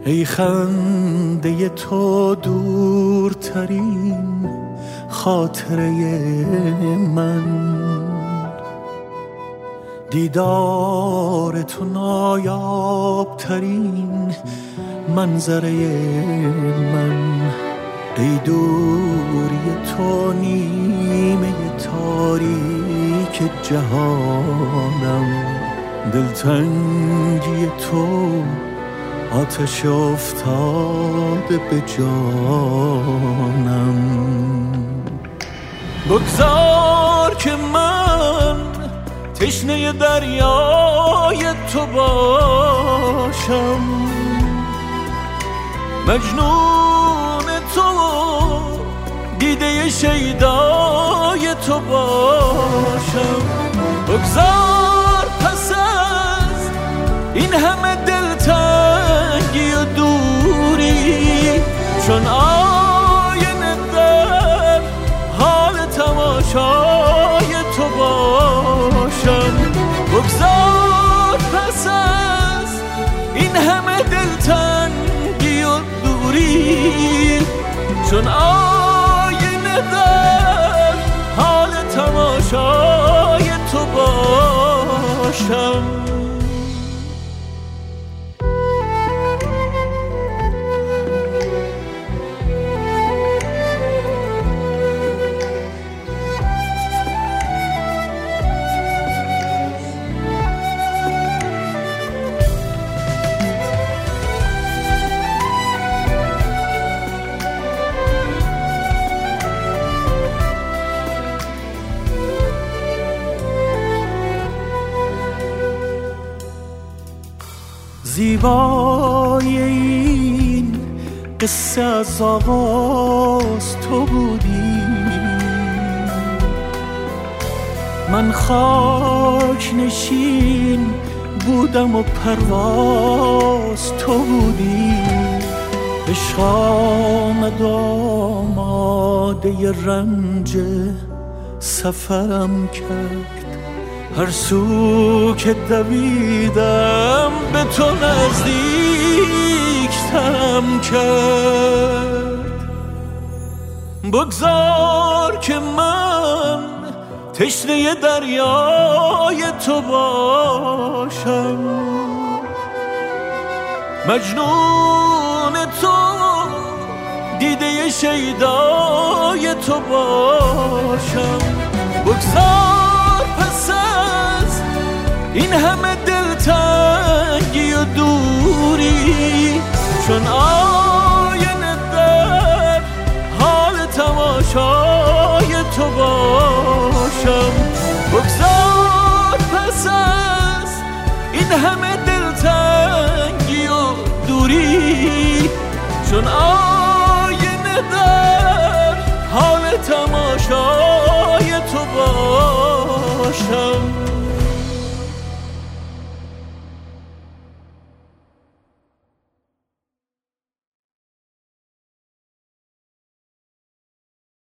ای خنده تو دورترین خاطره من، دیدار تو نایابترین منظره من، ای دوری تو نیمه تاریک جهانم، دلتنگی تو آتش افتاده به جانم. بگذار که من تشنه دریای تو باشم، مجنون تو دیده شیدای تو باشم. بگذار پس از این همه دلتنگی و دوری چون آینه در حال تماشای تو باشم. بگذار پس از این همه دلتنگی و دوری چون آینه در حال تماشای تو باشم. زیبای این قصه از آغاز تو بودی، من خاک نشین بودم و پرواز تو بودی. عشق آمد آماده رنج سفرم کرد، هر سو که دویدم به تو نزدیکترم کرد. بگذار که من تشنه دریای تو باشم، مجنون تو دیده شیدای تو باشم. بگذار پس از این همه دلتنگی و دوری چون آینه در حال تماشای تو باشم. بگذار پس از این همه دلتنگی و دوری چون آینه در حال تماشای